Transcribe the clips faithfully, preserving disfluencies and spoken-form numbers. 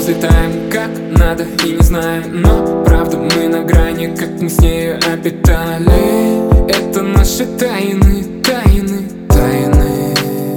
взлетаем как надо и не знаю, но правда мы на грани, как мы с нею обитали. Это наши тайны, тайны, тайны.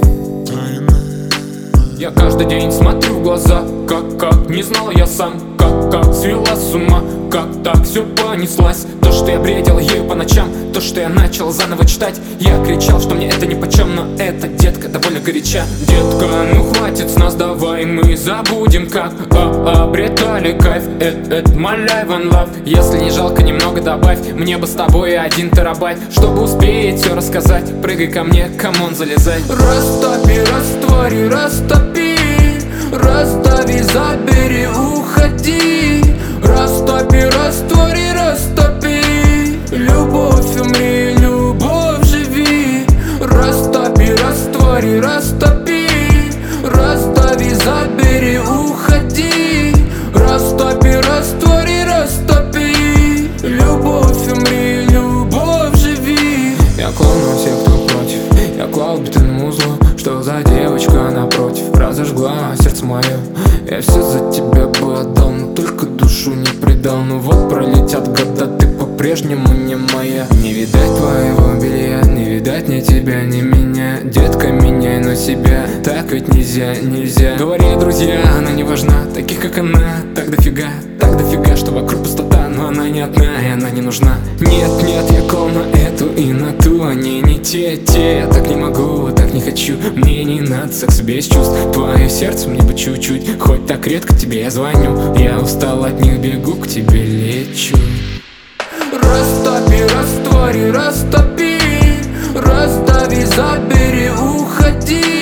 Я каждый день смотрю в глаза, как, как, не знал я сам, как, как свела с ума, как так все понеслась. То, что я бредил ею по ночам, то, что я начал заново читать. Я кричал, что мне это нипочем, но эта детка довольно горяча. Детка, ну хватит с нас, давай мы забудем, как а, обретали кайф. Это, это my life and love. Если не жалко, немного добавь, мне бы с тобой один терабайт, чтобы успеть все рассказать. Прыгай ко мне, камон, залезай. Растопи, раствори, растопи, раздави, забери, уходи. Растопи, раствори, растопи, любовь умри, любовь живи. Растопи, раствори, растопи, раздави, забери, уходи. Растопи, раствори, растопи, любовь умри, любовь живи. Я клоун у всех, кто против, я клал бетонному узлу. Что за девочка напротив разожгла сердце мое. Я все за тебя бы отдал, но только душу не предал. Ну вот пролетят года, ты по-прежнему не моя. Не видать твоего белья, не видать ни тебя, ни меня. Детка, меняй на себя, так ведь нельзя, нельзя. Говорили друзья, она не важна, таких как она так дофига, так дофига, что вокруг пустота. Но она не одна и она не нужна. Нет, нет, я клал на эту и на ту, они не те, те. Я так не могу, так не хочу, мне не надо секс без чувств. Твое сердце мне бы чуть-чуть, хоть так редко тебе я звоню. Я устал от них, бегу к тебе, лечу. Растопи, раствори, растопи, раздави, забери, уходи.